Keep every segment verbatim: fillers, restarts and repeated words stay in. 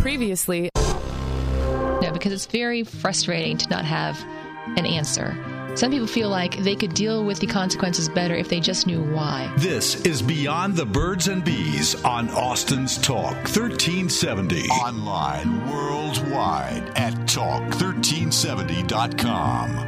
Previously. No, because it's very frustrating to not have an answer. Some people feel like they could deal with the consequences better if they just knew why. This is Beyond the Birds and Bees on Austin's Talk thirteen seventy. Online worldwide at talk thirteen seventy dot com.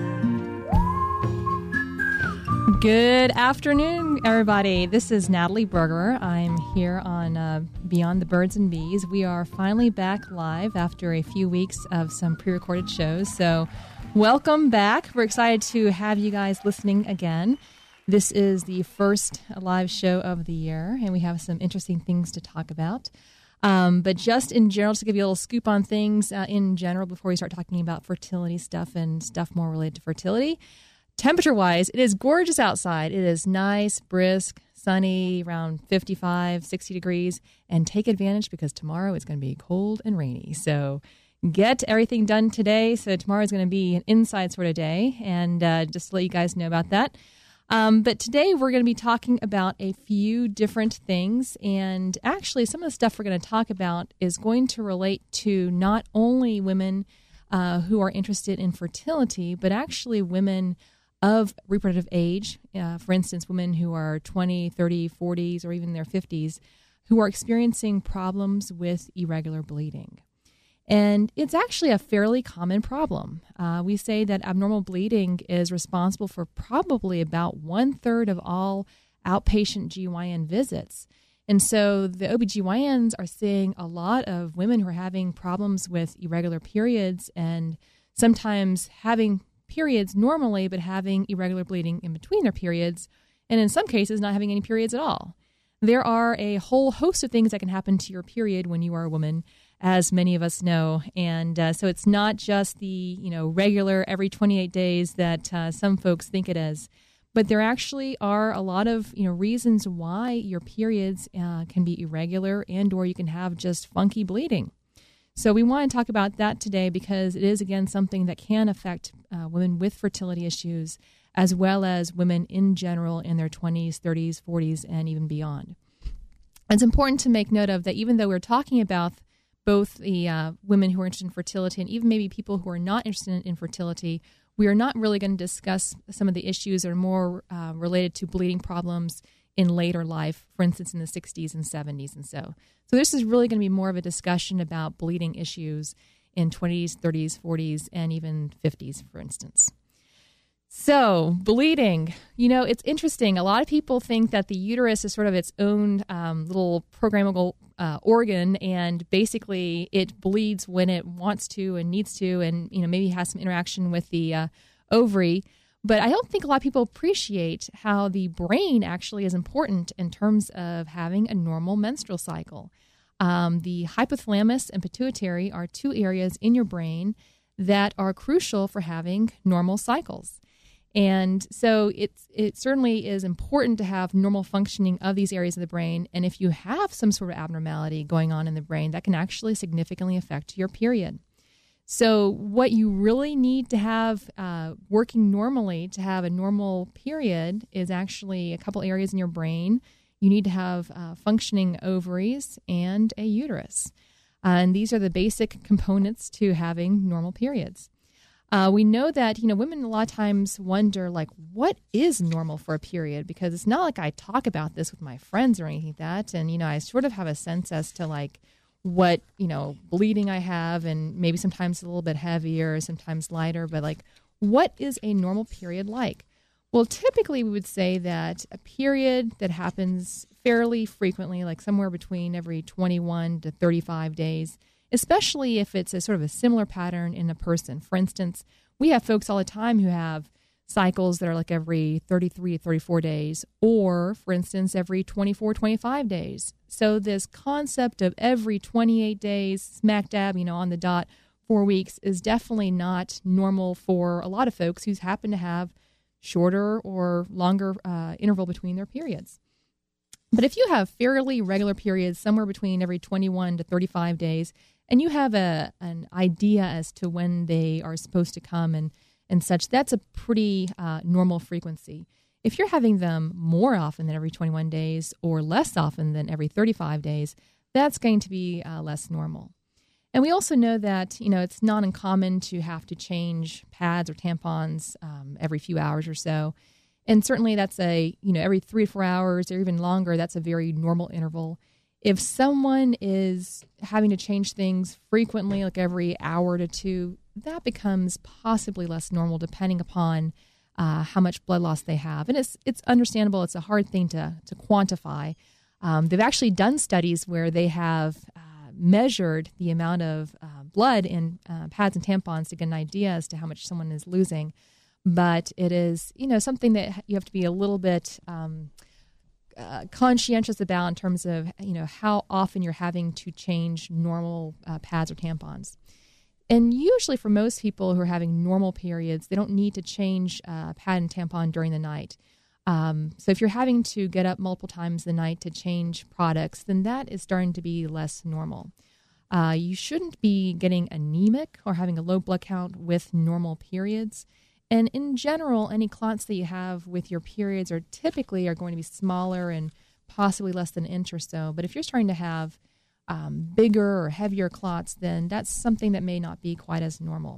Good afternoon, everybody. This is Natalie Berger. I'm here on uh, Beyond the Birds and Bees. We are finally back live after a few weeks of some pre-recorded shows. So welcome back. We're excited to have you guys listening again. This is the first live show of the year, and we have some interesting things to talk about. Um, but just in general, to give you a little scoop on things uh, in general before we start talking about fertility stuff and stuff more related to fertility. Temperature-wise, it is gorgeous outside. It is nice, brisk, sunny, around fifty-five, sixty degrees. And take advantage because tomorrow is going to be cold and rainy. So get everything done today. So tomorrow is going to be an inside sort of day. And uh, just to let you guys know about that. Um, but today we're going to be talking about a few different things. And actually, some of the stuff we're going to talk about is going to relate to not only women uh, who are interested in fertility, but actually women of reproductive age, uh, for instance, women who are twenty, thirty, forties, or even in their fifties, who are experiencing problems with irregular bleeding. And it's actually a fairly common problem. Uh, we say that abnormal bleeding is responsible for probably about one-third of all outpatient G Y N visits. And so the O B G Y Ns are seeing a lot of women who are having problems with irregular periods and sometimes having periods normally, but having irregular bleeding in between their periods, and in some cases not having any periods at all. There are a whole host of things that can happen to your period when you are a woman, as many of us know, and uh, so it's not just the you know regular every twenty-eight days that uh, some folks think it is, but there actually are a lot of you know reasons why your periods uh, can be irregular and or you can have just funky bleeding. So we want to talk about that today because it is, again, something that can affect uh, women with fertility issues as well as women in general in their twenties, thirties, forties, and even beyond. It's important to make note of that even though we're talking about both the uh, women who are interested in fertility and even maybe people who are not interested in fertility, we are not really going to discuss some of the issues that are more uh, related to bleeding problems in later life, for instance, in the sixties and seventies and so. So this is really going to be more of a discussion about bleeding issues in twenties, thirties, forties, and even fifties, for instance. So bleeding, you know, it's interesting. A lot of people think that the uterus is sort of its own um, little programmable uh, organ, and basically it bleeds when it wants to and needs to, and you know maybe has some interaction with the uh, ovary. But I don't think a lot of people appreciate how the brain actually is important in terms of having a normal menstrual cycle. Um, the hypothalamus and pituitary are two areas in your brain that are crucial for having normal cycles. And so it's, it certainly is important to have normal functioning of these areas of the brain. And if you have some sort of abnormality going on in the brain, that can actually significantly affect your period. So what you really need to have uh, working normally to have a normal period is actually a couple areas in your brain. You need to have uh, functioning ovaries and a uterus. Uh, and these are the basic components to having normal periods. Uh, we know that, you know, women a lot of times wonder, like, what is normal for a period? Because it's not like I talk about this with my friends or anything like that. And, you know, I sort of have a sense as to, like, what, you know, bleeding I have, and maybe sometimes a little bit heavier, sometimes lighter, but like, what is a normal period like? Well, typically we would say that a period that happens fairly frequently, like somewhere between every twenty-one to thirty-five days, especially if it's a sort of a similar pattern in a person. For instance, we have folks all the time who have cycles that are like every thirty-three to thirty-four days, or for instance, every twenty-four, twenty-five days. So this concept of every twenty-eight days, smack dab, you know, on the dot, four weeks is definitely not normal for a lot of folks who happen to have shorter or longer uh, interval between their periods. But if you have fairly regular periods, somewhere between every twenty-one to thirty-five days, and you have a an idea as to when they are supposed to come and and such, that's a pretty uh, normal frequency. If you're having them more often than every twenty-one days or less often than every thirty-five days, that's going to be uh, less normal. And we also know that, you know, it's not uncommon to have to change pads or tampons um, every few hours or so. And certainly that's a, you know, every three to four hours or even longer, that's a very normal interval. If someone is having to change things frequently, like every hour to two, that becomes possibly less normal depending upon uh, how much blood loss they have. And it's it's understandable. It's a hard thing to, to quantify. Um, they've actually done studies where they have uh, measured the amount of uh, blood in uh, pads and tampons to get an idea as to how much someone is losing. But it is, you know, something that you have to be a little bit um, uh, conscientious about in terms of, you know, how often you're having to change normal uh, pads or tampons. And usually for most people who are having normal periods, they don't need to change uh, pad and tampon during the night. Um, so if you're having to get up multiple times a night to change products, then that is starting to be less normal. Uh, you shouldn't be getting anemic or having a low blood count with normal periods. And in general, any clots that you have with your periods are typically are going to be smaller and possibly less than an inch or so. But if you're starting to have um, bigger or heavier clots, then that's something that may not be quite as normal.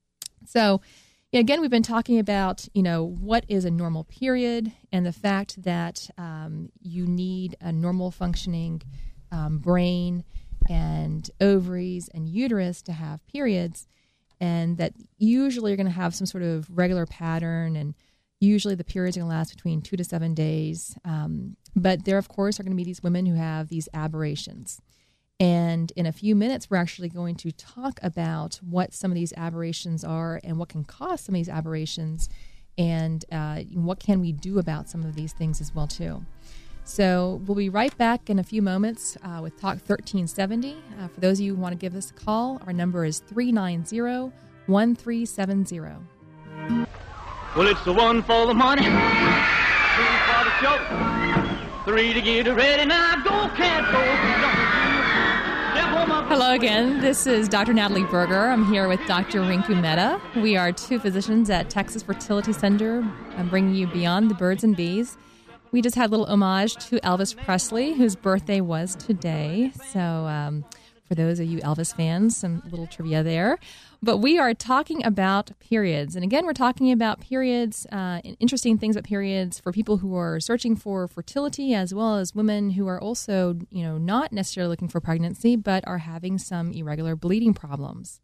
So yeah, again, we've been talking about, you know, what is a normal period and the fact that um, you need a normal functioning um, brain and ovaries and uterus to have periods, and that usually you're going to have some sort of regular pattern, and usually the periods are going to last between two to seven days. Um, but there, of course, are going to be these women who have these aberrations. And in a few minutes, we're actually going to talk about what some of these aberrations are and what can cause some of these aberrations, and uh, what can we do about some of these things as well, too. So we'll be right back in a few moments uh, with Talk thirteen seventy. Uh, for those of you who want to give us a call, our number is three nine zero, one three seven zero. Well, it's the one for the money, two for the show, three to get ready. Now go, cat, go. Hello again. This is Doctor Natalie Berger. I'm here with Doctor Rinku Mehta. We are two physicians at Texas Fertility Center. I'm bringing you Beyond the Birds and Bees. We just had a little homage to Elvis Presley, whose birthday was today. So um, for those of you Elvis fans, some little trivia there. But we are talking about periods. And again, we're talking about periods, uh, interesting things about periods for people who are searching for fertility, as well as women who are also, you know, not necessarily looking for pregnancy, but are having some irregular bleeding problems.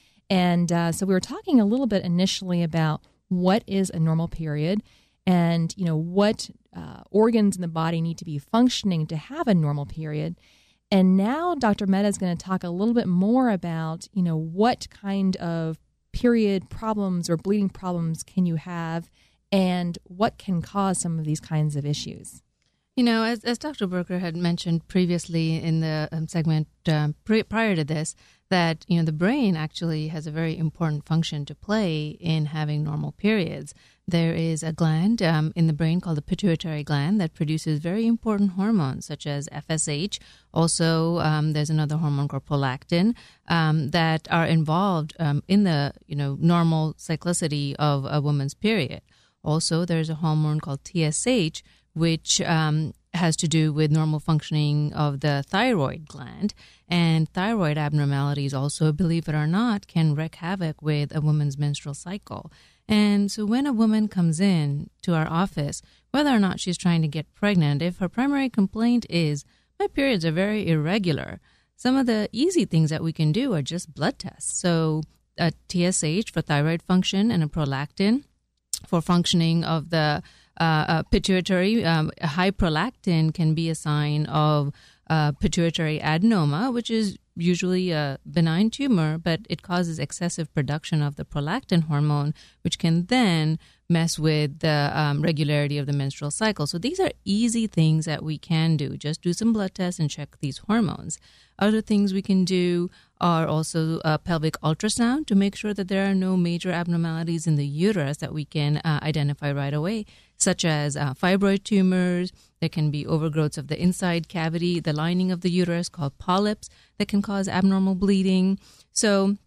And uh, so we were talking a little bit initially about what is a normal period and, you know, what uh, organs in the body need to be functioning to have a normal period. And now Doctor Mehta is going to talk a little bit more about, you know, what kind of period problems or bleeding problems can you have and what can cause some of these kinds of issues. You know, as, as Doctor Berger had mentioned previously in the um, segment um, pre- prior to this, that, you know, the brain actually has a very important function to play in having normal periods. There is a gland um, in the brain called the pituitary gland that produces very important hormones such as F S H. Also, um, there's another hormone called prolactin um, that are involved um, in the, you know, normal cyclicity of a woman's period. Also, there's a hormone called T S H, which um, has to do with normal functioning of the thyroid gland. And thyroid abnormalities also, believe it or not, can wreak havoc with a woman's menstrual cycle. And so when a woman comes in to our office, whether or not she's trying to get pregnant, if her primary complaint is, my periods are very irregular, some of the easy things that we can do are just blood tests. So a T S H for thyroid function and a prolactin for functioning of the uh, uh, pituitary. Um, high prolactin can be a sign of uh, pituitary adenoma, which is usually a benign tumor, but it causes excessive production of the prolactin hormone, which can then mess with the um, regularity of the menstrual cycle. So these are easy things that we can do. Just do some blood tests and check these hormones. Other things we can do are also a pelvic ultrasound to make sure that there are no major abnormalities in the uterus that we can uh, identify right away, such as uh, fibroid tumors. There can be overgrowths of the inside cavity, the lining of the uterus called polyps that can cause abnormal bleeding. So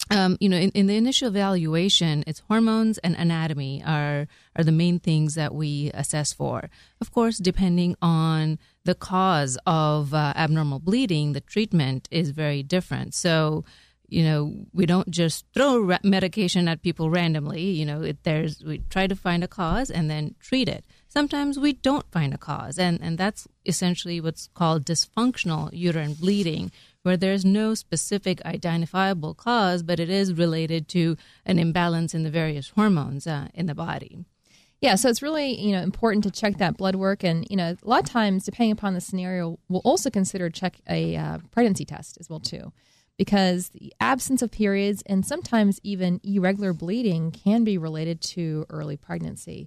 Um, you know, in, in the initial evaluation, it's hormones and anatomy are are the main things that we assess for. Of course, depending on the cause of uh, abnormal bleeding, the treatment is very different. So, you know, we don't just throw ra- medication at people randomly. You know, it, there's we try to find a cause and then treat it. Sometimes we don't find a cause, and, and that's essentially what's called dysfunctional uterine bleeding, where there's no specific identifiable cause, but it is related to an imbalance in the various hormones uh, in the body. Yeah, so it's really, you know, important to check that blood work. And, you know, a lot of times, depending upon the scenario, we'll also consider check a uh, pregnancy test as well, too. Because the absence of periods and sometimes even irregular bleeding can be related to early pregnancy.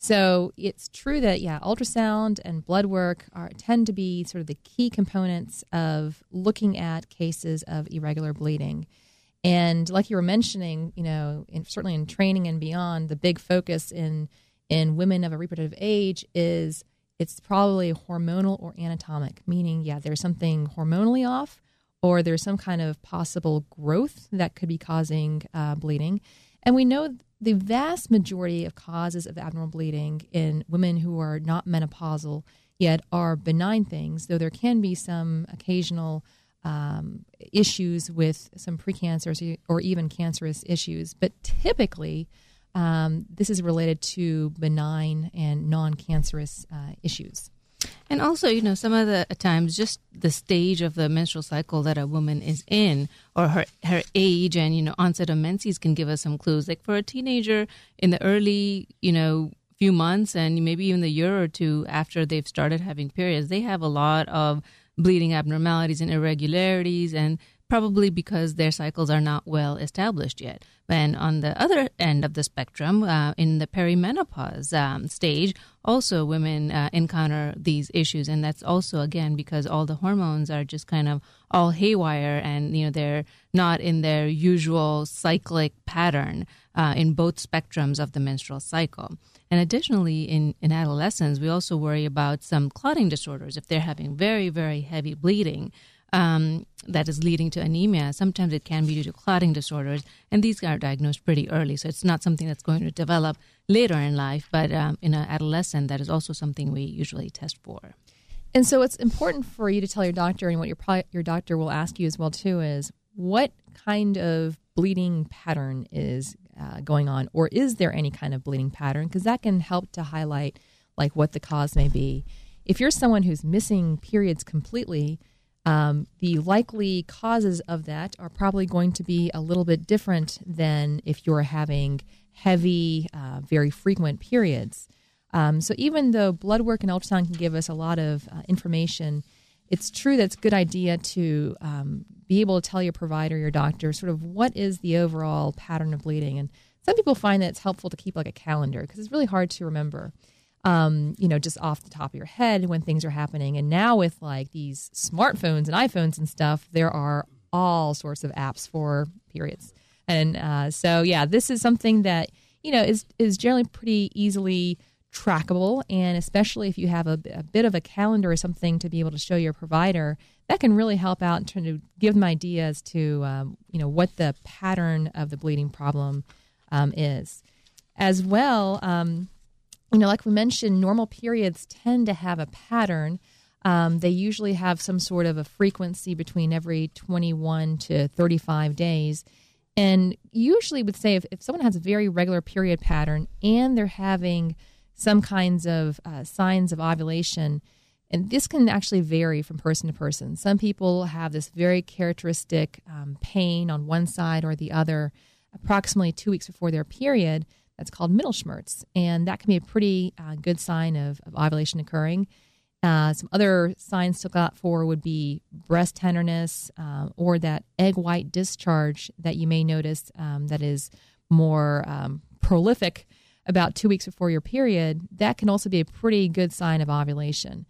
So it's true that, yeah, ultrasound and blood work are tend to be sort of the key components of looking at cases of irregular bleeding. And like you were mentioning, you know, in, certainly in training and beyond, the big focus in in women of a reproductive age is it's probably hormonal or anatomic, meaning, yeah, there's something hormonally off or there's some kind of possible growth that could be causing uh, bleeding. And we know the vast majority of causes of abnormal bleeding in women who are not menopausal yet are benign things, though there can be some occasional um, issues with some precancerous or even cancerous issues. But typically, um, this is related to benign and non-cancerous uh, issues. And also, you know, some of the times just the stage of the menstrual cycle that a woman is in or her, her age and, you know, onset of menses can give us some clues. Like for a teenager in the early, you know, few months and maybe even the year or two after they've started having periods, they have a lot of bleeding abnormalities and irregularities, and probably because their cycles are not well established yet. And on the other end of the spectrum, uh, in the perimenopause um, stage, also women uh, encounter these issues. And that's also, again, because all the hormones are just kind of all haywire and, you know, they're not in their usual cyclic pattern uh, in both spectrums of the menstrual cycle. And additionally, in, in adolescents, we also worry about some clotting disorders. If they're having very, very heavy bleeding, Um, that is leading to anemia. Sometimes it can be due to clotting disorders, and these are diagnosed pretty early. So it's not something that's going to develop later in life, but um, in an adolescent, that is also something we usually test for. And so it's important for you to tell your doctor, and what your pro- your doctor will ask you as well, too, is what kind of bleeding pattern is uh, going on, or is there any kind of bleeding pattern? Because that can help to highlight like what the cause may be. If you're someone who's missing periods completely, Um, the likely causes of that are probably going to be a little bit different than if you're having heavy, uh, very frequent periods. Um, so even though blood work and ultrasound can give us a lot of uh, information, it's true that it's a good idea to um, be able to tell your provider, your doctor, sort of what is the overall pattern of bleeding. And some people find that it's helpful to keep like a calendar because it's really hard to remember. Um, you know, just off the top of your head when things are happening. And now with like these smartphones and iPhones and stuff, there are all sorts of apps for periods. And uh, so, yeah, this is something that, you know, is, is generally pretty easily trackable. And especially if you have a, a bit of a calendar or something to be able to show your provider, that can really help out in trying to give them ideas to, um, you know, what the pattern of the bleeding problem um, is. As well, um, You know, like we mentioned, normal periods tend to have a pattern. Um, they usually have some sort of a frequency between every twenty-one to thirty-five days. And usually would say if, if someone has a very regular period pattern and they're having some kinds of uh, signs of ovulation, and this can actually vary from person to person. Some people have this very characteristic um, pain on one side or the other approximately two weeks before their period. That's called Mittelschmerz, and that can be a pretty uh, good sign of, of ovulation occurring. Uh, some other signs to look out for would be breast tenderness uh, or that egg white discharge that you may notice um, that is more um, prolific about two weeks before your period. That can also be a pretty good sign of ovulation.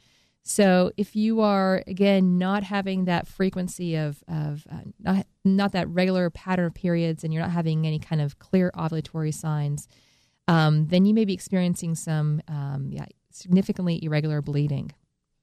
So if you are, again, not having that frequency of, of uh, not, not that regular pattern of periods and you're not having any kind of clear ovulatory signs, um, then you may be experiencing some um, yeah, significantly irregular bleeding.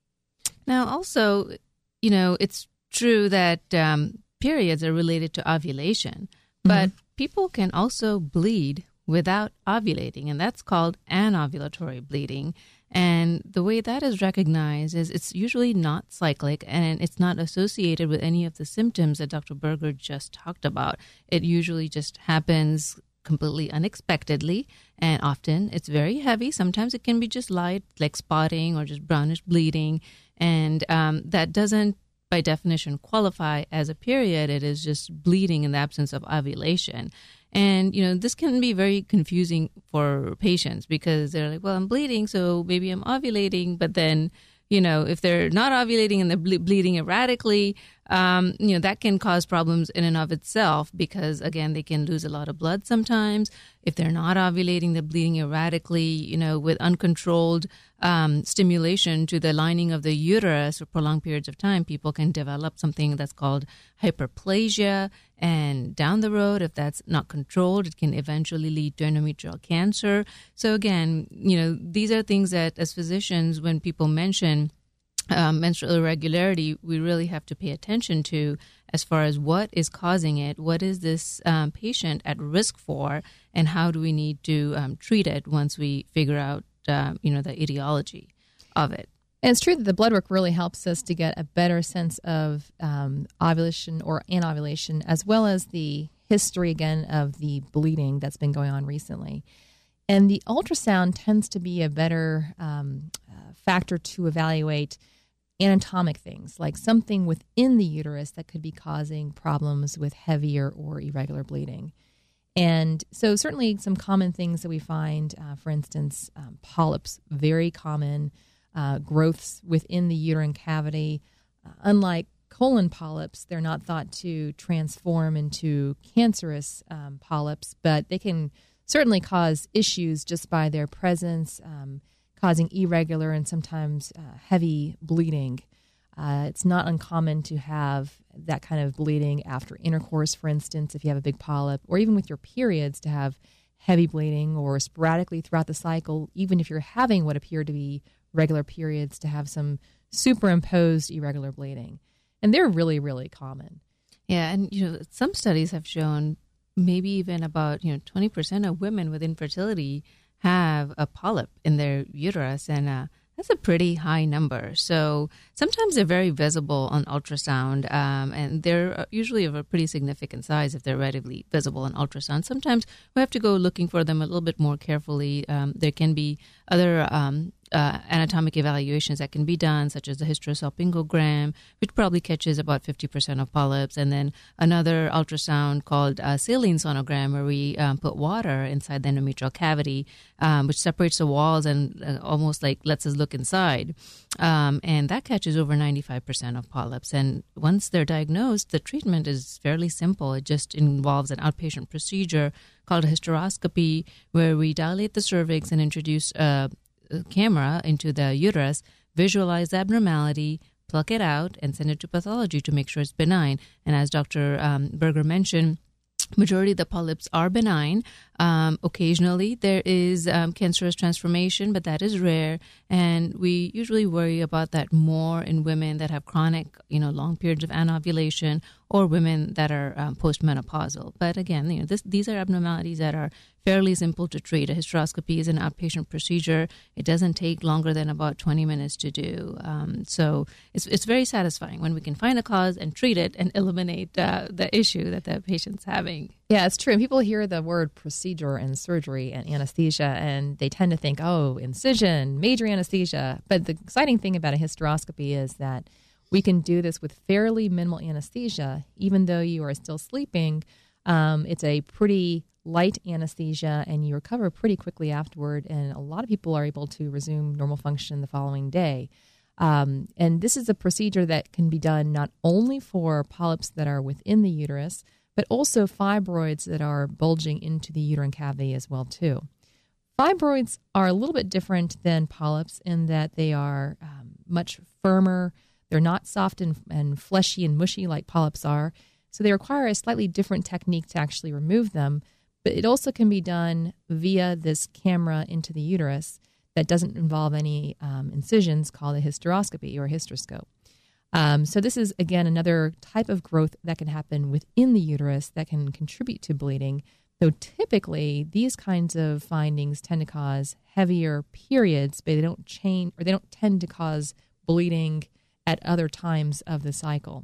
Now, also, you know, it's true that um, periods are related to ovulation, But mm-hmm. people can also bleed without ovulating, and that's called anovulatory bleeding. And the way that is recognized is it's usually not cyclic, and it's not associated with any of the symptoms that Doctor Berger just talked about. It usually just happens completely unexpectedly, and often it's very heavy. Sometimes it can be just light, like spotting or just brownish bleeding, and um, that doesn't, by definition, qualify as a period. It is just bleeding in the absence of ovulation. And, you know, this can be very confusing for patients because they're like, well, I'm bleeding, so maybe I'm ovulating. But then, you know, if they're not ovulating and they're ble- bleeding erratically, um, you know, that can cause problems in and of itself because, again, they can lose a lot of blood sometimes. If they're not ovulating, they're bleeding erratically, you know, with uncontrolled um, stimulation to the lining of the uterus for prolonged periods of time, people can develop something that's called hyperplasia. And down the road, if that's not controlled, it can eventually lead to endometrial cancer. So again, you know, these are things that as physicians, when people mention um, menstrual irregularity, we really have to pay attention to as far as what is causing it, what is this um, patient at risk for, and how do we need to um, treat it once we figure out, um, you know, the etiology of it. And it's true that the blood work really helps us to get a better sense of um, ovulation or anovulation, as well as the history, again, of the bleeding that's been going on recently. And the ultrasound tends to be a better um, uh, factor to evaluate anatomic things, like something within the uterus that could be causing problems with heavier or irregular bleeding. And so certainly some common things that we find, uh, for instance, um, polyps, very common. Uh, growths within the uterine cavity. Uh, unlike colon polyps, they're not thought to transform into cancerous um, polyps, but they can certainly cause issues just by their presence, um, causing irregular and sometimes uh, heavy bleeding. Uh, it's not uncommon to have that kind of bleeding after intercourse, for instance, if you have a big polyp, or even with your periods to have heavy bleeding, or sporadically throughout the cycle, even if you're having what appear to be regular periods, to have some superimposed irregular bleeding. And they're really, really common. Yeah, and you know, some studies have shown maybe even about, you know, twenty percent of women with infertility have a polyp in their uterus, and uh, that's a pretty high number. So sometimes they're very visible on ultrasound, um, and they're usually of a pretty significant size if they're readily visible on ultrasound. Sometimes we have to go looking for them a little bit more carefully. Um, there can be other um, uh, anatomic evaluations that can be done, such as the hysterosalpingogram, which probably catches about fifty percent of polyps, and then another ultrasound called uh, saline sonogram, where we um, put water inside the endometrial cavity, um, which separates the walls and uh, almost like lets us look inside. Um, and that catches over ninety-five percent of polyps. And once they're diagnosed, the treatment is fairly simple. It just involves an outpatient procedure called a hysteroscopy, where we dilate the cervix and introduce a, a camera into the uterus, visualize the abnormality, pluck it out, and send it to pathology to make sure it's benign. And as Doctor Um, Berger mentioned, majority of the polyps are benign. Um, occasionally, there is um, cancerous transformation, but that is rare. And we usually worry about that more in women that have chronic, you know, long periods of anovulation, or women that are um, postmenopausal. But again, you know, this, these are abnormalities that are fairly simple to treat. A hysteroscopy is an outpatient procedure. It doesn't take longer than about twenty minutes to do. Um, so it's it's very satisfying when we can find a cause and treat it and eliminate uh, the issue that the patient's having. Yeah, it's true. And people hear the word procedure and surgery and anesthesia, and they tend to think, oh, incision, major anesthesia. But the exciting thing about a hysteroscopy is that we can do this with fairly minimal anesthesia, even though you are still sleeping. Um, it's a pretty light anesthesia, and you recover pretty quickly afterward, and a lot of people are able to resume normal function the following day. Um, and this is a procedure that can be done not only for polyps that are within the uterus, but also fibroids that are bulging into the uterine cavity as well, too. Fibroids are a little bit different than polyps in that they are um, much firmer. They're not soft and, and fleshy and mushy like polyps are, so they require a slightly different technique to actually remove them. But it also can be done via this camera into the uterus that doesn't involve any um, incisions, called a hysteroscopy or hysteroscope. Um, so this is, again, another type of growth that can happen within the uterus that can contribute to bleeding, though typically these kinds of findings tend to cause heavier periods, but they don't change, or they don't tend to cause bleeding at other times of the cycle.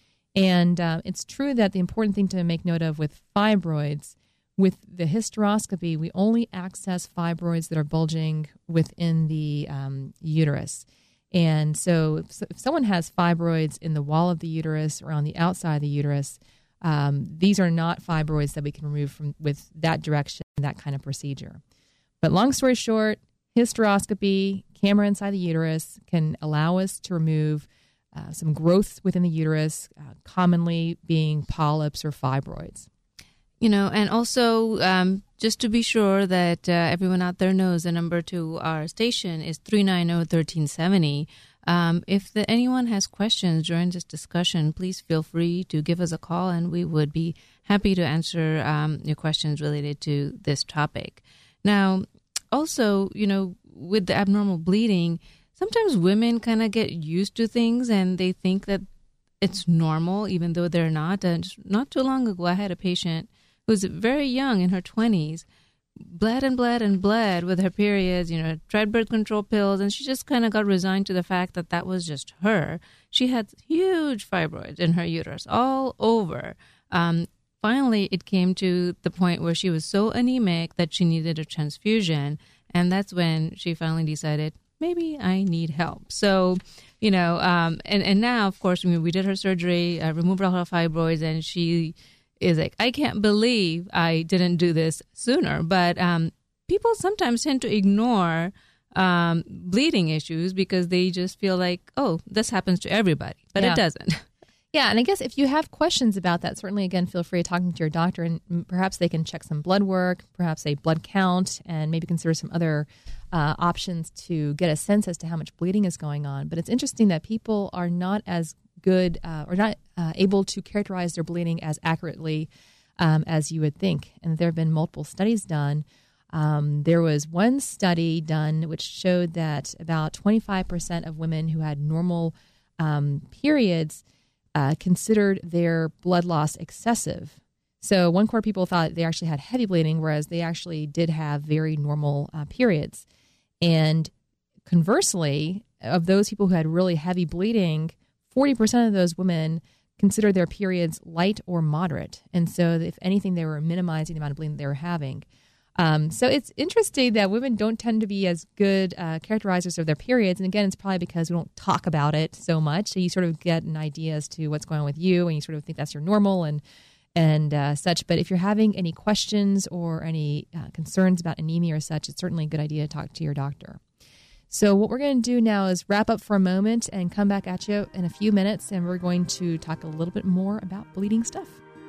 And uh, it's true that the important thing to make note of with fibroids, with the hysteroscopy, we only access fibroids that are bulging within the um, uterus. And so if, if someone has fibroids in the wall of the uterus or on the outside of the uterus, um, these are not fibroids that we can remove from with that direction, that kind of procedure. But long story short, hysteroscopy, camera inside the uterus, can allow us to remove uh, some growth within the uterus, uh, commonly being polyps or fibroids. You know, and also um, just to be sure that uh, everyone out there knows, the number to our station is three nine zero, one three seven zero. Um, if the, anyone has questions during this discussion, please feel free to give us a call, and we would be happy to answer um, your questions related to this topic. Now, also, you know, with the abnormal bleeding, sometimes women kind of get used to things and they think that it's normal, even though they're not. And not too long ago, I had a patient who's very young, in her twenties, bled and bled and bled with her periods, you know, tried birth control pills, and she just kind of got resigned to the fact that that was just her. She had huge fibroids in her uterus all over. Um, finally, it came to the point where she was so anemic that she needed a transfusion, and that's when she finally decided, maybe I need help. So, you know, um, and, and now, of course, we, we did her surgery, uh, removed all her fibroids, and she is like, I can't believe I didn't do this sooner. But um, people sometimes tend to ignore um, bleeding issues because they just feel like, oh, this happens to everybody, but Yeah. it doesn't. Yeah, and I guess if you have questions about that, certainly, again, feel free to talking to your doctor, and perhaps they can check some blood work, perhaps a blood count, and maybe consider some other uh, options to get a sense as to how much bleeding is going on. But it's interesting that people are not as good uh, or not uh, able to characterize their bleeding as accurately um, as you would think. And there have been multiple studies done. Um, there was one study done which showed that about twenty-five percent of women who had normal um, periods uh, considered their blood loss excessive. So one quarter of people thought they actually had heavy bleeding, whereas they actually did have very normal uh, periods. And conversely, of those people who had really heavy bleeding, forty percent of those women considered their periods light or moderate. And so if anything, they were minimizing the amount of bleeding they were having. Um, so it's interesting that women don't tend to be as good uh, characterizers of their periods. And again, it's probably because we don't talk about it so much. So you sort of get an idea as to what's going on with you, and you sort of think that's your normal and and uh, such. But if you're having any questions or any uh, concerns about anemia or such, it's certainly a good idea to talk to your doctor. So what we're going to do now is wrap up for a moment and come back at you in a few minutes, and we're going to talk a little bit more about bleeding stuff.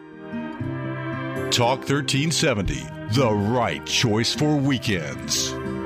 Talk thirteen seventy, the right choice for weekends.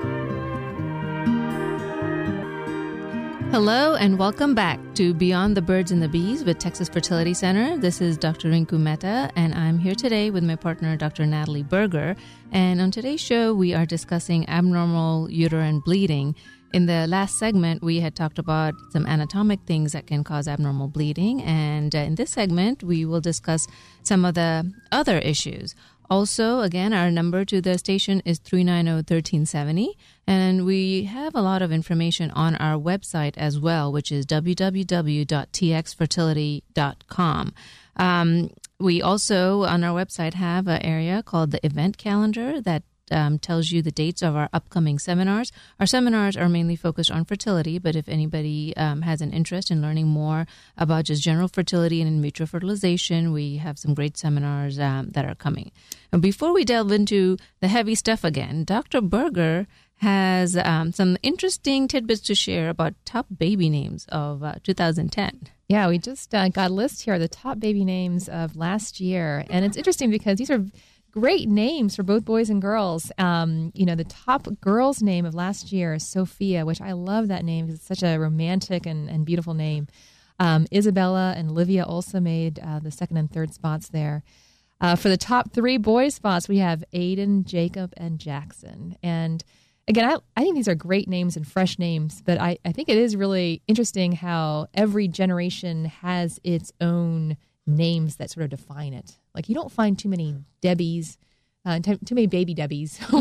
Hello and welcome back to Beyond the Birds and the Bees with Texas Fertility Center. This is Doctor Rinku Mehta, and I'm here today with my partner, Doctor Natalie Berger. And on today's show, we are discussing abnormal uterine bleeding. In the last segment, we had talked about some anatomic things that can cause abnormal bleeding. And uh, in this segment, we will discuss some of the other issues. Also, again, our number to the station is three nine zero, one three seven zero. And we have a lot of information on our website as well, which is w w w dot t x fertility dot com. Um, we also, on our website, have an area called the event calendar that Um, tells you the dates of our upcoming seminars. Our seminars are mainly focused on fertility, but if anybody um, has an interest in learning more about just general fertility and in vitro fertilization, we have some great seminars um, that are coming. And before we delve into the heavy stuff again, Doctor Berger has um, some interesting tidbits to share about top baby names of uh, two thousand ten. Yeah, we just uh, got a list here of the top baby names of last year. And it's interesting because these are great names for both boys and girls. Um, you know, the top girl's name of last year is Sophia, which I love that name because it's such a romantic and, and beautiful name. Um, Isabella and Olivia also made uh, the second and third spots there. Uh, for the top three boy spots, we have Aiden, Jacob, and Jackson. And again, I, I think these are great names and fresh names, but I, I think it is really interesting how every generation has its own names that sort of define it. Like, you don't find too many Debbies, uh, t- too many baby Debbies. You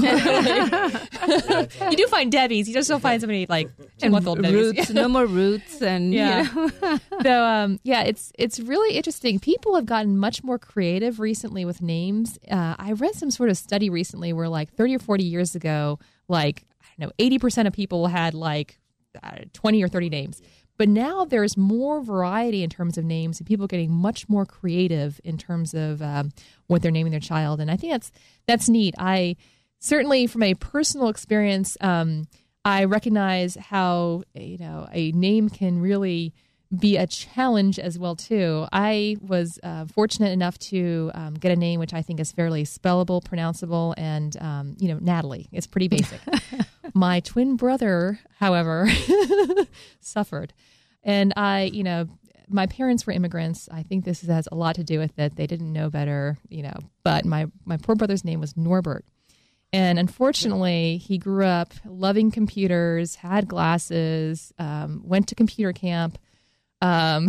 do find Debbies. You just don't find so many, like, two-month-old Debbies. Roots, no more roots. And, yeah. You know. So, um, yeah, it's it's really interesting. People have gotten much more creative recently with names. Uh, I read some sort of study recently where, like, thirty or forty years ago, like, I don't know, eighty percent of people had, like, uh, twenty or thirty names. But now there's more variety in terms of names, and people are getting much more creative in terms of um, what they're naming their child. And I think that's that's neat. I certainly, from a personal experience, um, I recognize how, you know, a name can really be a challenge as well too. I was uh, fortunate enough to um, get a name which I think is fairly spellable, pronounceable, and um, you know, Natalie. It's pretty basic. My twin brother, however, suffered, and I, you know, my parents were immigrants. I think this has a lot to do with it. They didn't know better, you know. But my my poor brother's name was Norbert. And unfortunately, he grew up loving computers, had glasses, um, went to computer camp. Um,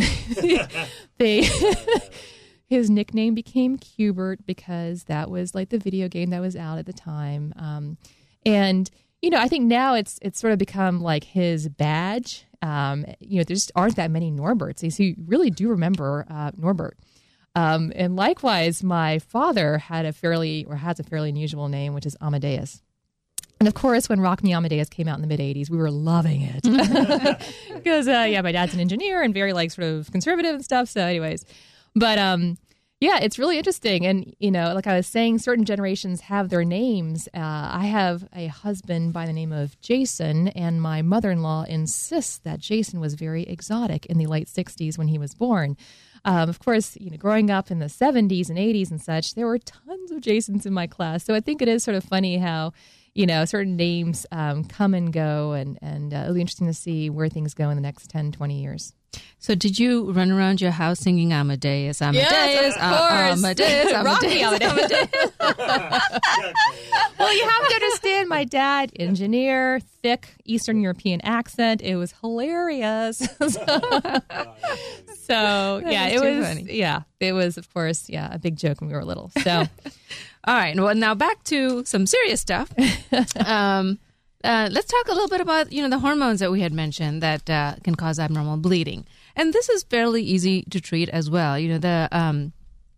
they, his nickname became Cubert because that was like the video game that was out at the time. Um, and, you know, I think now it's it's sort of become like his badge. Um, you know, there just aren't that many Norberts. So you really do remember uh, Norbert. Um, and likewise, my father had a fairly, or has a fairly unusual name, which is Amadeus. And of course, when Rock Me Amadeus came out in the mid-eighties, we were loving it. Because, uh, yeah, my dad's an engineer and very, like, sort of conservative and stuff. So anyways, but, um, yeah, it's really interesting. And, you know, like I was saying, certain generations have their names. Uh, I have a husband by the name of Jason, and my mother-in-law insists that Jason was very exotic in the late sixties when he was born. Um, of course, you know, growing up in the seventies and eighties and such, there were tons of Jasons in my class. So I think it is sort of funny how, you know, certain names um, come and go, and, and uh, it'll be interesting to see where things go in the next ten, twenty years. So did you run around your house singing Amadeus, Amadeus, yes, of uh, course. Amadeus, Amadeus, Amadeus, Amadeus. Well, you have to understand, my dad, engineer, thick Eastern European accent. It was hilarious. so, so yeah, it was, funny. yeah, it was, of course, yeah, a big joke when we were little. So, all right. Well, now back to some serious stuff. um, Uh, let's talk a little bit about, you know, the hormones that we had mentioned that uh, can cause abnormal bleeding. And this is fairly easy to treat as well. You know, the um,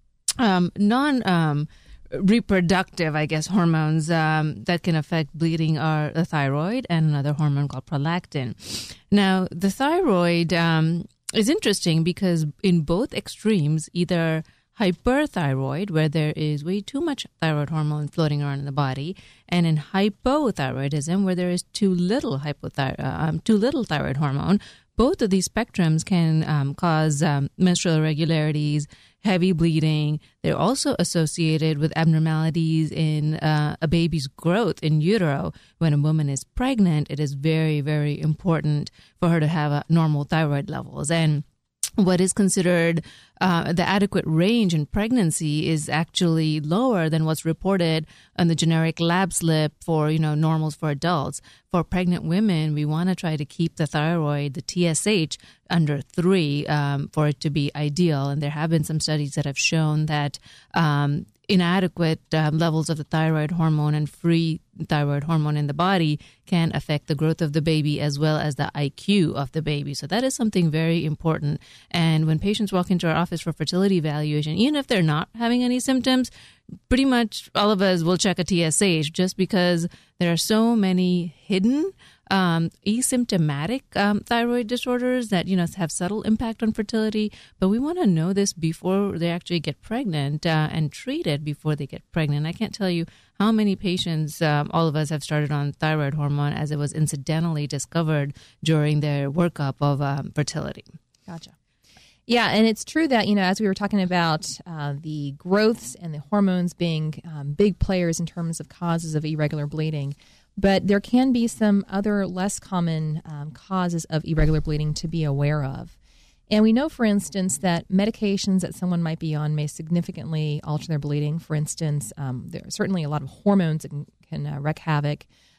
um, non um, reproductive, I guess, hormones um, that can affect bleeding are the thyroid and another hormone called prolactin. Now, the thyroid um, is interesting because in both extremes, either hyperthyroid, where there is way too much thyroid hormone floating around in the body, and in hypothyroidism, where there is too little hypothyroid, um, too little thyroid hormone. Both of these spectrums can um, cause um, menstrual irregularities, heavy bleeding. They're also associated with abnormalities in uh, a baby's growth in utero. When a woman is pregnant, it is very, very important for her to have uh, normal thyroid levels. And what is considered uh, the adequate range in pregnancy is actually lower than what's reported on the generic lab slip for, you know, normals for adults. For pregnant women, we want to try to keep the thyroid, the T S H, under three um, for it to be ideal. And there have been some studies that have shown that um, inadequate uh, levels of the thyroid hormone and free thyroid hormone in the body can affect the growth of the baby as well as the I Q of the baby. So that is something very important. And when patients walk into our office for fertility evaluation, even if they're not having any symptoms, pretty much all of us will check a T S H just because there are so many hidden Um, asymptomatic um, thyroid disorders that, you know, have subtle impact on fertility. But we want to know this before they actually get pregnant uh, and treat it before they get pregnant. I can't tell you how many patients um, all of us have started on thyroid hormone as it was incidentally discovered during their workup of um, fertility. Gotcha. Yeah, and it's true that, you know, as we were talking about uh, the growths and the hormones being um, big players in terms of causes of irregular bleeding, but there can be some other less common um, causes of irregular bleeding to be aware of. And we know, for instance, that medications that someone might be on may significantly alter their bleeding. For instance, um, there are certainly a lot of hormones that can, can uh, wreak havoc.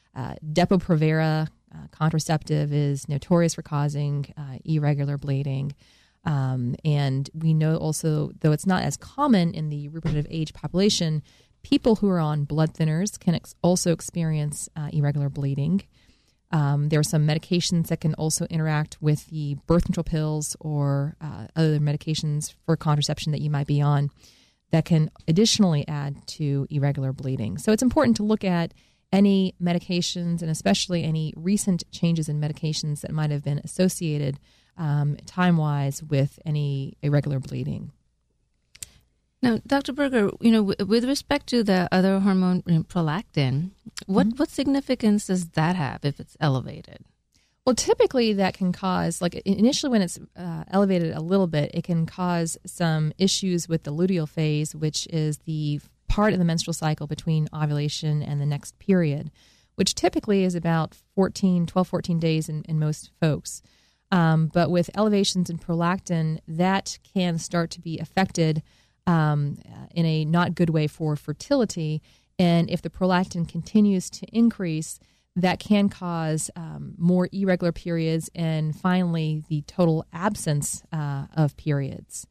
Uh, Depo-Provera uh, contraceptive is notorious for causing uh, irregular bleeding. Um, and we know also, though it's not as common in the reproductive age population, people who are on blood thinners can ex- also experience uh, irregular bleeding. Um, there are some medications that can also interact with the birth control pills or uh, other medications for contraception that you might be on that can additionally add to irregular bleeding. So it's important to look at any medications and especially any recent changes in medications that might have been associated um, time-wise with any irregular bleeding. Now, Doctor Berger, you know, w- with respect to the other hormone, you know, prolactin, what, mm-hmm. what significance does that have if it's elevated? Well, typically that can cause, like initially when it's uh, elevated a little bit, it can cause some issues with the luteal phase, which is the part of the menstrual cycle between ovulation and the next period, which typically is about fourteen, twelve, fourteen days in, in most folks. Um, but with elevations in prolactin, that can start to be affected um, in a not good way for fertility. And if the prolactin continues to increase, that can cause um, more irregular periods and finally the total absence uh, of periods.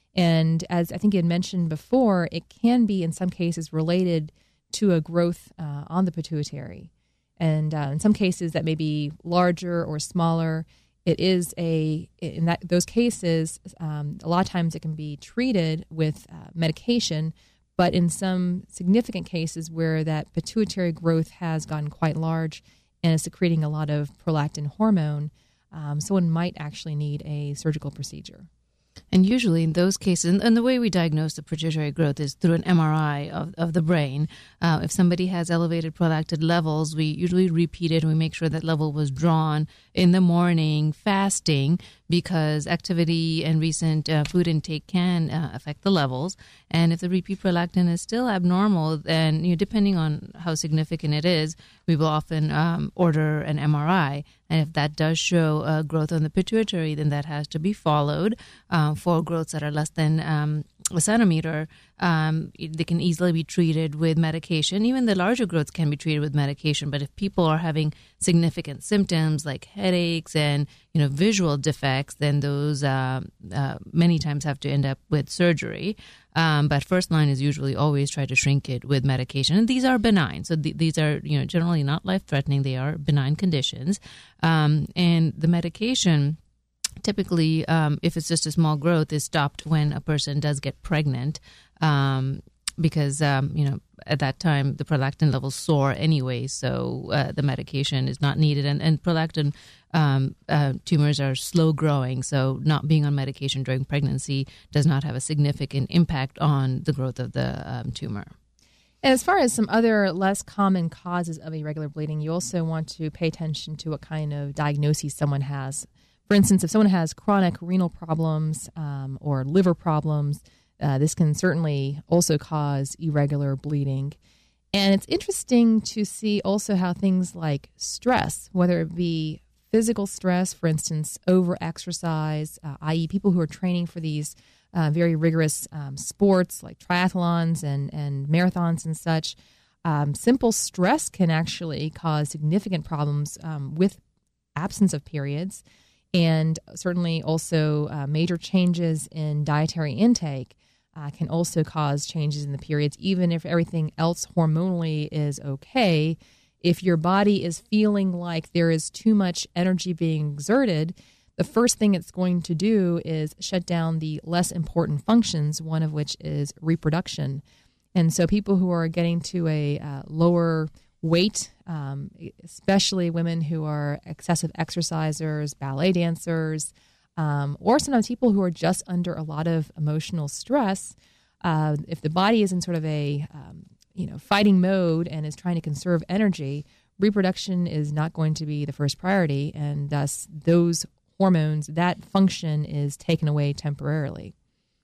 And as I think you had mentioned before, it can be in some cases related to a growth uh, on the pituitary. And uh, in some cases that may be larger or smaller. It is a, in that those cases, um, a lot of times it can be treated with uh, medication, but in some significant cases where that pituitary growth has gotten quite large and is secreting a lot of prolactin hormone, um, someone might actually need a surgical procedure. And usually in those cases, and the way we diagnose the pituitary growth is through an M R I of, of the brain. Uh, if somebody has elevated prolactin levels, we usually repeat it and we make sure that level was drawn in the morning, fasting, because activity and recent uh, food intake can uh, affect the levels. And if the repeat prolactin is still abnormal, then, you know, depending on how significant it is, we will often um, order an M R I. And if that does show uh, growth on the pituitary, then that has to be followed. Uh, for growths that are less than um, a centimeter, um, they can easily be treated with medication. Even the larger growths can be treated with medication. But if people are having significant symptoms like headaches and, you know, visual defects, then those uh, uh, many times have to end up with surgery. Um, but first line is usually always try to shrink it with medication. And these are benign. So th- these are, you know, generally not life-threatening. They are benign conditions. Um, and the medication, typically, um, if it's just a small growth, is stopped when a person does get pregnant um, because, um, you know, at that time, the prolactin levels soar anyway, so uh, the medication is not needed. And, and prolactin um, uh, tumors are slow growing, so not being on medication during pregnancy does not have a significant impact on the growth of the um, tumor. And as far as some other less common causes of irregular bleeding, you also want to pay attention to what kind of diagnosis someone has. For instance, if someone has chronic renal problems um, or liver problems, uh, this can certainly also cause irregular bleeding. And it's interesting to see also how things like stress, whether it be physical stress, for instance, over-exercise, uh, that is people who are training for these uh, very rigorous um, sports like triathlons and, and marathons and such, um, simple stress can actually cause significant problems um, with absence of periods. And certainly also uh, major changes in dietary intake uh, can also cause changes in the periods, even if everything else hormonally is okay. If your body is feeling like there is too much energy being exerted, the first thing it's going to do is shut down the less important functions, one of which is reproduction. And so people who are getting to a uh, lower weight, um, especially women who are excessive exercisers, ballet dancers, um, or sometimes people who are just under a lot of emotional stress. Uh, if the body is in sort of a um, you know fighting mode and is trying to conserve energy, reproduction is not going to be the first priority, and thus those hormones, that function is taken away temporarily.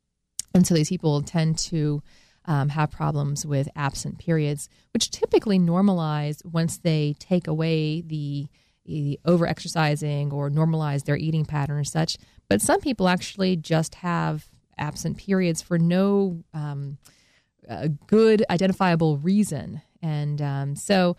And so these people tend to Um, have problems with absent periods, which typically normalize once they take away the, the over-exercising or normalize their eating pattern or such. But some people actually just have absent periods for no um, uh, good identifiable reason. And um, so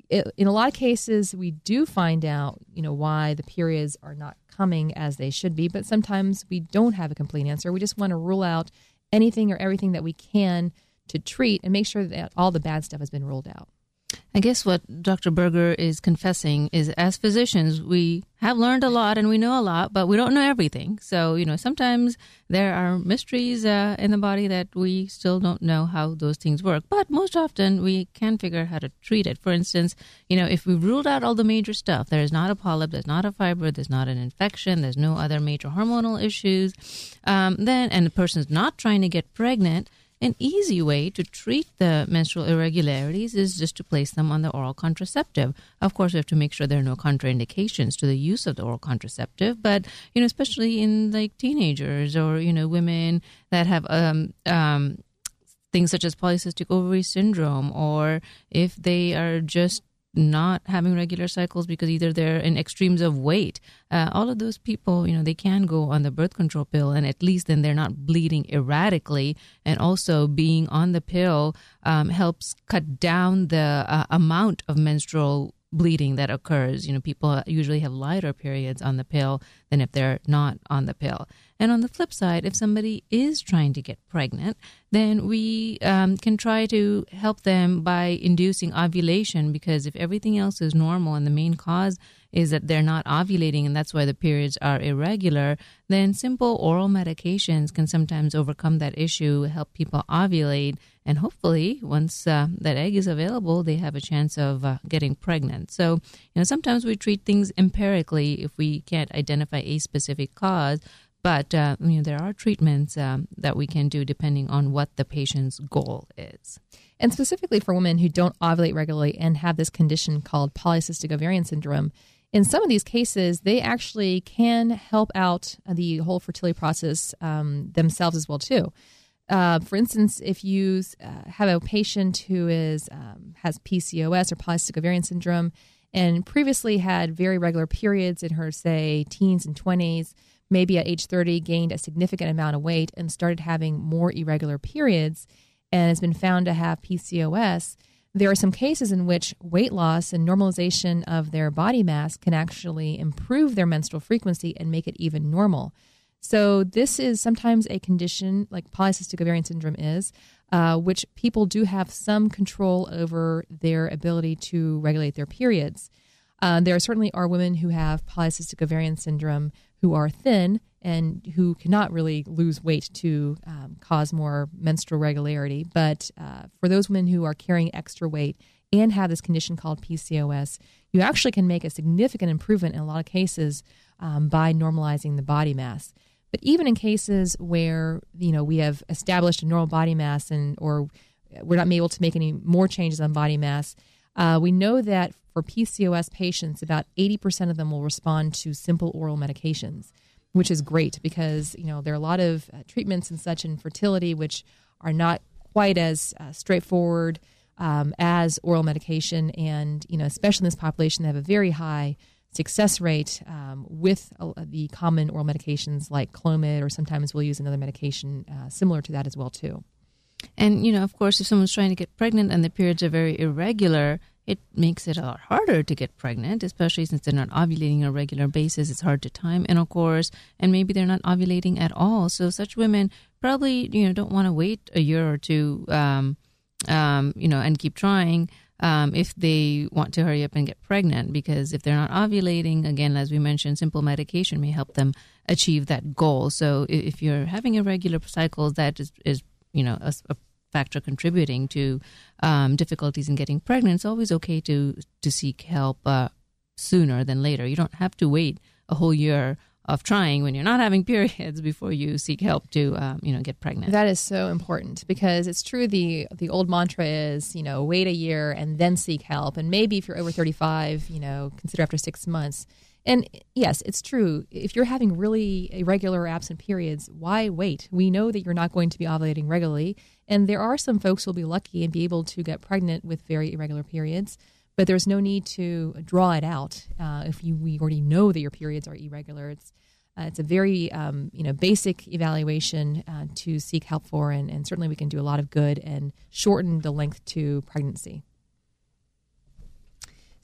it, in a lot of cases, we do find out, you know, why the periods are not coming as they should be, but sometimes we don't have a complete answer. We just want to rule out anything or everything that we can to treat and make sure that all the bad stuff has been ruled out. I guess what Doctor Berger is confessing is, as physicians, we have learned a lot and we know a lot, but we don't know everything. So, you know, sometimes there are mysteries uh, in the body that we still don't know how those things work. But most often we can figure out how to treat it. For instance, you know, if we've ruled out all the major stuff, there is not a polyp, there's not a fibroid, there's not an infection, there's no other major hormonal issues, um, then, and the person's not trying to get pregnant, an easy way to treat the menstrual irregularities is just to place them on the oral contraceptive. Of course, we have to make sure there are no contraindications to the use of the oral contraceptive, but, you know, especially in like teenagers or, you know, women that have um, um, things such as polycystic ovary syndrome, or if they are just not having regular cycles because either they're in extremes of weight. Uh, all of those people, you know, they can go on the birth control pill, and at least then they're not bleeding erratically. And also being on the pill um, helps cut down the uh, amount of menstrual bleeding that occurs. You know, people usually have lighter periods on the pill than if they're not on the pill. And on the flip side, if somebody is trying to get pregnant, then we um, can try to help them by inducing ovulation, because if everything else is normal and the main cause is that they're not ovulating and that's why the periods are irregular, then simple oral medications can sometimes overcome that issue, help people ovulate, and hopefully once uh, that egg is available, they have a chance of uh, getting pregnant. So, you know, sometimes we treat things empirically if we can't identify a specific cause. But uh, you know, there are treatments um, that we can do depending on what the patient's goal is. And specifically for women who don't ovulate regularly and have this condition called polycystic ovarian syndrome, in some of these cases, they actually can help out the whole fertility process um, themselves as well, too. Uh, for instance, if you uh, have a patient who is um, has P C O S or polycystic ovarian syndrome and previously had very regular periods in her, say, teens and twenties, maybe at age thirty gained a significant amount of weight and started having more irregular periods and has been found to have P C O S, there are some cases in which weight loss and normalization of their body mass can actually improve their menstrual frequency and make it even normal. So this is sometimes a condition like polycystic ovarian syndrome is, uh, which people do have some control over their ability to regulate their periods. Uh, there certainly are women who have polycystic ovarian syndrome who are thin and who cannot really lose weight to um, cause more menstrual regularity. But uh, for those women who are carrying extra weight and have this condition called P C O S, you actually can make a significant improvement in a lot of cases um, by normalizing the body mass. But even in cases where, you know, we have established a normal body mass and or we're not able to make any more changes on body mass, uh, we know that for P C O S patients, about eighty percent of them will respond to simple oral medications, which is great because, you know, there are a lot of uh, treatments and such in fertility which are not quite as uh, straightforward um, as oral medication. And, you know, especially in this population, they have a very high success rate um, with uh, the common oral medications like Clomid, or sometimes we'll use another medication uh, similar to that as well, too. And, you know, of course, if someone's trying to get pregnant and the periods are very irregular, it makes it a lot harder to get pregnant, especially since they're not ovulating on a regular basis. It's hard to time in a course, and maybe they're not ovulating at all. So such women probably, you know, don't want to wait a year or two, um, um, you know, and keep trying um, if they want to hurry up and get pregnant. Because if they're not ovulating, again, as we mentioned, simple medication may help them achieve that goal. So if you're having irregular cycles, that is, is you know, a, a factor contributing to um, difficulties in getting pregnant, it's always okay to to seek help uh, sooner than later. You don't have to wait a whole year of trying when you're not having periods before you seek help to um, you know get pregnant. That is so important because it's true. The the old mantra is, you know, wait a year and then seek help, and maybe if you're over thirty-five, you know, consider after six months. And yes, it's true. If you're having really irregular or absent periods, why wait? We know that you're not going to be ovulating regularly. And there are some folks who will be lucky and be able to get pregnant with very irregular periods. But there's no need to draw it out uh, if you we already know that your periods are irregular. It's uh, it's a very um, you know basic evaluation uh, to seek help for. And, and certainly we can do a lot of good and shorten the length to pregnancy.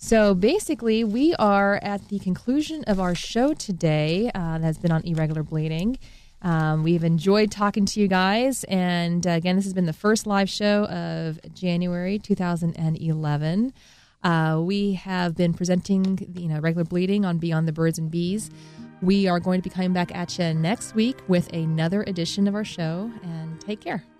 So basically, we are at the conclusion of our show today uh, that's been on irregular bleeding. Um, we've enjoyed talking to you guys. And uh, again, this has been the first live show of January two thousand eleven. Uh, we have been presenting the, you know, regular bleeding on Beyond the Birds and Bees. We are going to be coming back at you next week with another edition of our show. And take care.